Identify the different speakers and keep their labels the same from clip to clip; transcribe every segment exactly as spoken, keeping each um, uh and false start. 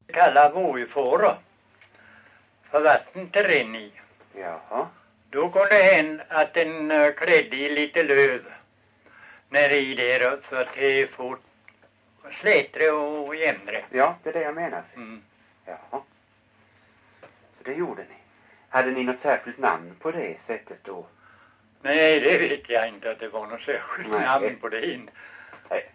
Speaker 1: kalla vågfåror för vatten till rinna i.
Speaker 2: Jaha.
Speaker 1: Då kunde det hända att den uh, klädde i lite löv när i där för att det får slätre och jämre.
Speaker 2: Ja, det är det jag menar.
Speaker 1: Mm.
Speaker 2: Jaha. Så det gjorde ni. Hade ni något särskilt namn på det sättet då?
Speaker 1: Nej, det vet jag inte att det var något särskilt
Speaker 2: Nej.
Speaker 1: namn på det. In.
Speaker 2: Nej.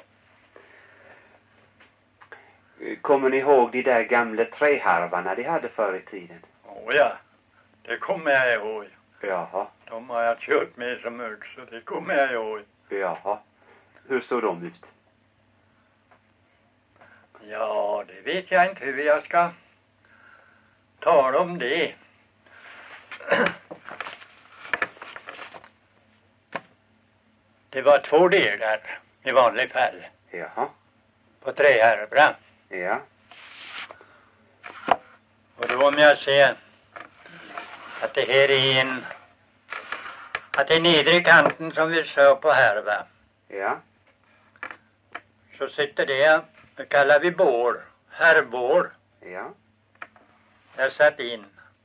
Speaker 2: Kommer ni ihåg de där gamla träharvarna de hade förr i tiden?
Speaker 1: Åh ja, det kommer jag ihåg.
Speaker 2: Jaha.
Speaker 1: De har jag kört med som mycket, så det kommer jag ihåg.
Speaker 2: Jaha. Hur såg de ut?
Speaker 1: Ja, det vet jag inte hur jag ska tala om det. Det var två delar i vanlig fall.
Speaker 2: Jaha.
Speaker 1: På träharvra.
Speaker 2: Ja.
Speaker 1: Och då om jag ser att det här är en, att det är nedre kanten som vi ser på härva.
Speaker 2: Ja.
Speaker 1: Så sitter det, det kallar vi bår, härvbår.
Speaker 2: Ja.
Speaker 1: Där satt in.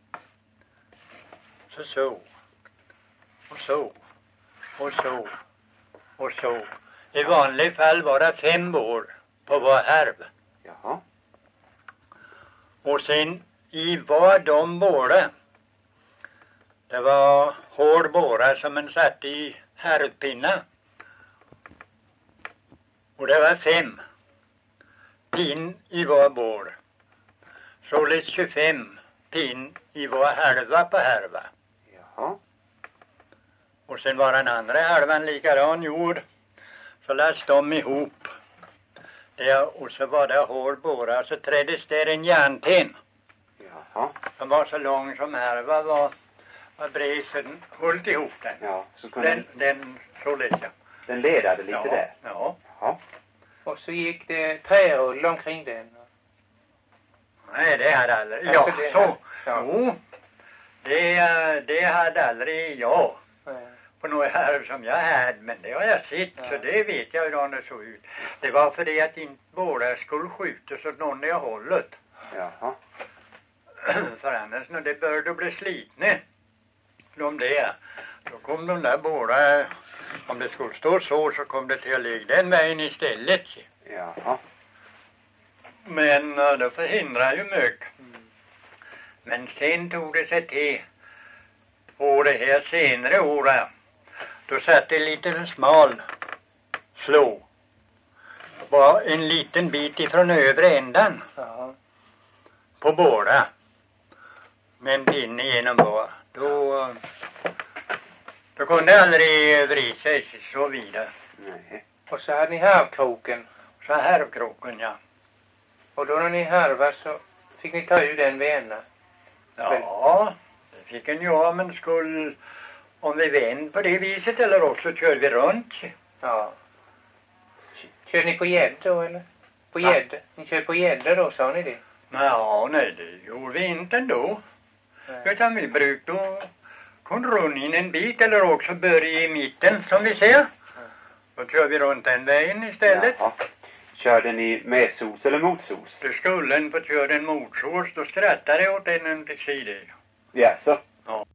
Speaker 1: Så så. Och så. Och så. Och så. I vanlig fall var det fem bår på var härv.
Speaker 2: Jaha.
Speaker 1: Och sen i var de båda. Det var hård båra som en satt i härvpinna. Och det var fem pin i var bår. Således tjugofem pin i var halva på härva.
Speaker 2: Jaha.
Speaker 1: Och sen var den andra halvan likadan jord. Så lades de ihop. Det, och så var det hård båra. Så träddes där en järnpin.
Speaker 2: Jaha.
Speaker 1: Den var så lång som härva var. Var bred så den höll ihop den.
Speaker 2: Ja, så kunde
Speaker 1: Den, den således ja.
Speaker 2: den ledade lite
Speaker 1: Ja,
Speaker 2: där.
Speaker 1: ja.
Speaker 2: Jaha.
Speaker 3: Och så gick det trärull omkring den.
Speaker 1: Nej, det hade aldrig.
Speaker 3: Alltså,
Speaker 1: Ja,
Speaker 3: det
Speaker 1: så.
Speaker 3: hade- ja.
Speaker 1: Jo. Det, det hade aldrig jag.
Speaker 3: Nej.
Speaker 1: På något härv som jag hade. Men det har jag sett.
Speaker 3: Ja.
Speaker 1: Så det vet jag hur det såg ut. Det var för det att inte båda skulle skjutas åt någon i hållet.
Speaker 2: Jaha.
Speaker 1: För annars när det började bli slitna. De där. Då kom de där båda. Om det skulle stå så så kom det till att ligga den vägen istället.
Speaker 2: Jaha.
Speaker 1: Men uh, det förhindrar ju mycket.
Speaker 3: Mm.
Speaker 1: Men sen tog det sig till på det här senare året. Då satt det en liten smal slå. Var en liten bit ifrån övre ändan
Speaker 3: Ja.
Speaker 1: på båda. Med en pinne genom var. Då, uh, då kunde aldrig vrida sig så vidare.
Speaker 2: Nej.
Speaker 3: Och så hade ni harvkroken.
Speaker 1: Så här kroken, ja.
Speaker 3: Och då när ni harvade så fick ni ta ur den vid ena.
Speaker 1: Ja, det fick en göra, men skulle om vi vände på det viset eller också kör vi runt.
Speaker 3: Ja. Körde ni på gädd då eller? På
Speaker 1: Ja.
Speaker 3: gädd? Ni körde på gädd då, sa ni det?
Speaker 1: Ja, nej, det gjorde vi inte ändå.
Speaker 3: Nej.
Speaker 1: Utan vi brukade kunna runda in en bit eller också börja i mitten som vi ser. Då kör vi runt den vägen istället.
Speaker 2: Jaha. Körde ni med sos eller motsos?
Speaker 1: Det skulle en få köra en motsås, då skrattade jag åt den en till sidan.
Speaker 2: Ja, så.
Speaker 1: Ja.